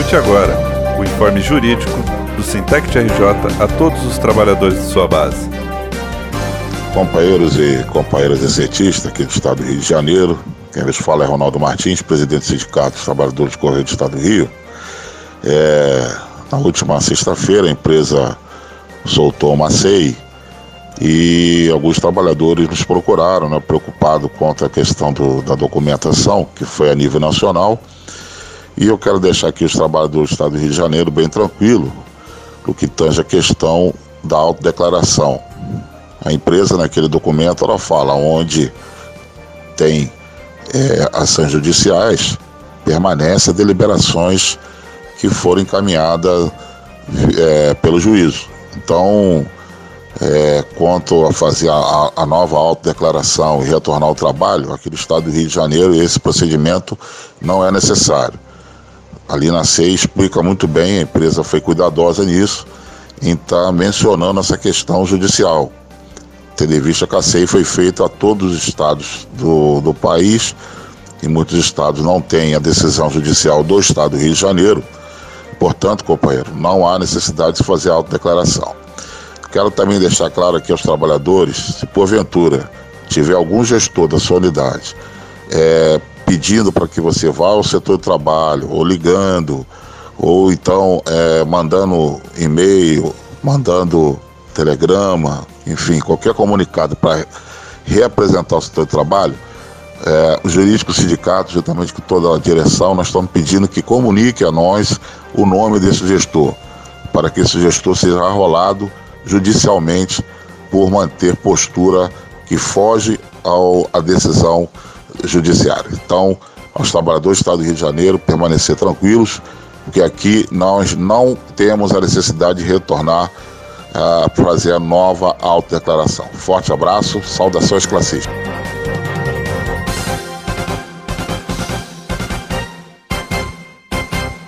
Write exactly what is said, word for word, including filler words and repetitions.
Apresente agora o informe jurídico do Sintect R J a todos os trabalhadores de sua base. Companheiros e companheiras excetistas aqui do Estado do Rio de Janeiro, quem vos fala é Ronaldo Martins, presidente do Sindicato dos Trabalhadores de Correio do Estado do Rio. É, na última sexta-feira a empresa soltou uma C E I e alguns trabalhadores nos procuraram, né, preocupados quanto à questão do, da documentação, que foi a nível nacional. E eu quero deixar aqui os trabalhadores do Estado do Rio de Janeiro bem tranquilos no que tange a questão da autodeclaração. A empresa, naquele documento, ela fala onde tem é, ações judiciais, permanecem deliberações que foram encaminhadas é, pelo juízo. Então, é, quanto a fazer a, a nova autodeclaração e retornar ao trabalho, aqui no Estado do Rio de Janeiro, esse procedimento não é necessário. Ali na C E I explica muito bem, a empresa foi cuidadosa nisso, em estar mencionando essa questão judicial. Tendo em vista que a C E I foi feita a todos os estados do, do país, e muitos estados não têm a decisão judicial do Estado do Rio de Janeiro. Portanto, companheiro, não há necessidade de fazer autodeclaração. Quero também deixar claro aqui aos trabalhadores, se porventura tiver algum gestor da sua unidade é, pedindo para que você vá ao setor de trabalho, ou ligando, ou então é, mandando e-mail, mandando telegrama, enfim, qualquer comunicado para reapresentar o setor de trabalho, é, o jurídico, o sindicato, juntamente com toda a direção, nós estamos pedindo que comunique a nós o nome desse gestor, para que esse gestor seja arrolado judicialmente por manter postura que foge ao, à decisão judiciária. Então, aos trabalhadores do Estado do Rio de Janeiro, permanecer tranquilos, porque aqui nós não temos a necessidade de retornar a fazer a nova autodeclaração. Forte abraço, saudações classistas.